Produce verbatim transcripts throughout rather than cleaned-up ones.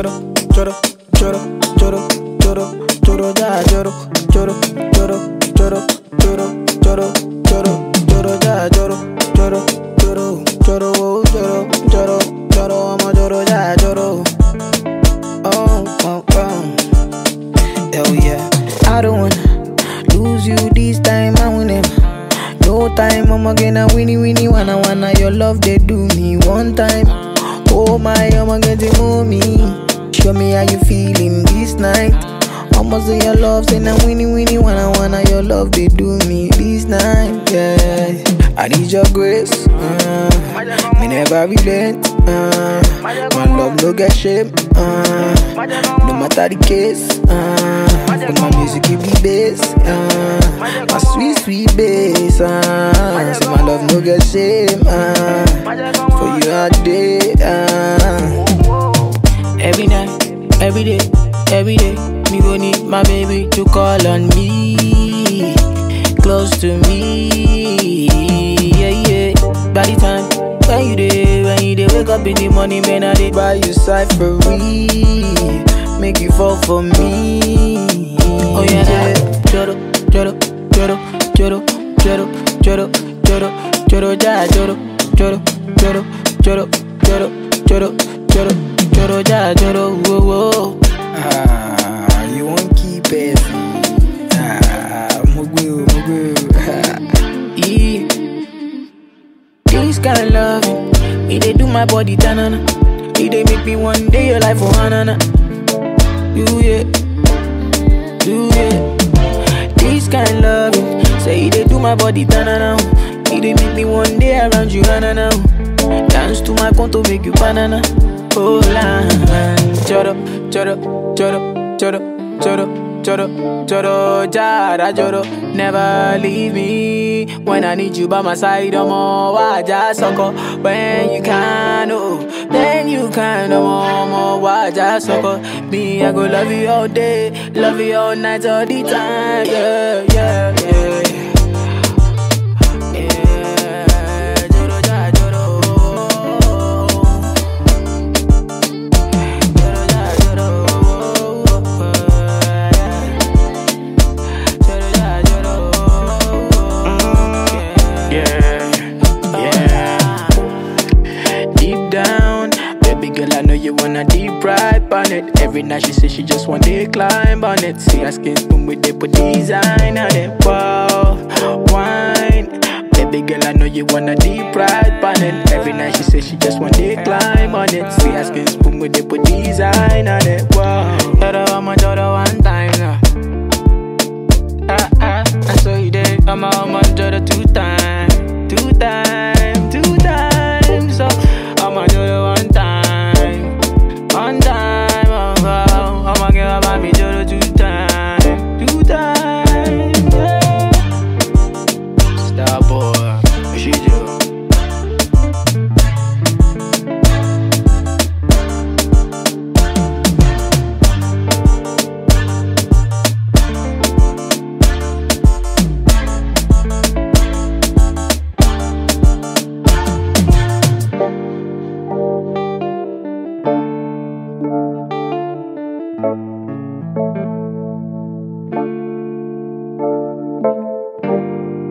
choro, choro, choro, choro, choro, choro, ja, choro, choro, choro, choro, choro, choro, choro, choro, ja, choro, choro, choro, choro, oh, choro, choro, choro, I'm a choro, ja, choro. Oh, oh, oh. Hell yeah. I don't wanna lose you this time, I win him. No time, I'm gonna winnie winnie wanna wanna your love they do me one time. Oh my, I'm gonna move me. Show me how you feeling this night. I'ma say your love, say now winnie winnie wanna wanna your love they do me this night. Yeah, I need your grace. Uh, me never relent. Uh, my love no get shame. Uh, no matter the case. Uh, but my music give me bass. Uh, my sweet sweet bass. Uh, say my love no get shame. Uh, for you all day. Uh. Every night, every day, every day, me gon' need my baby to call on me, close to me, yeah, yeah. By the time when you dey, when you dey wake up in the morning, man, I dey buy you cyphery, make you fall for me. Oh yeah, yeah. Choro, choro, choro, choro, choro, choro, choro, choro, ja, choro, choro, choro, choro, choro, choro, choro, choro, ja, choro, whoa, whoa. Ah, you won't keep it. Ah, mugu, mugu. Yeah. This kind of loving, it dey do my body tanana. It dey make me one day your life for hanana. You yeah, you yeah. This kind of loving, say it dey do my body tanana. It dey make me one day around you hanana. Dance to my conto, make you banana. Oh la, choro, choro, choro, choro, choro, choro, choro, jara, choro. Never leave me when I need you by my side. I'm all waja soko. When you can, oh, then you can. I'm all waja soko. Me, I go love you all day, love you all night, all the time. Yeah, yeah, yeah. You wanna deep ride on it. Every night she says she just want to climb on it. See her skin spoon with the put design on it. Wow, wine. Baby girl, I know you wanna deep ride on it. Every night she says she just want to climb on it. See her skin spoon with the put design on it. Wow, Joro, I'm a Joro one time now. Ah ah, I saw you there. I'm a I'm a Joro two times, two times, two times. So I'm a Joro one time. One time, oh, oh, I'ma give up on me Joro two times, two times, yeah. Star boy, what she do?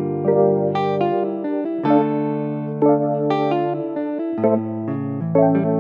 Thank you.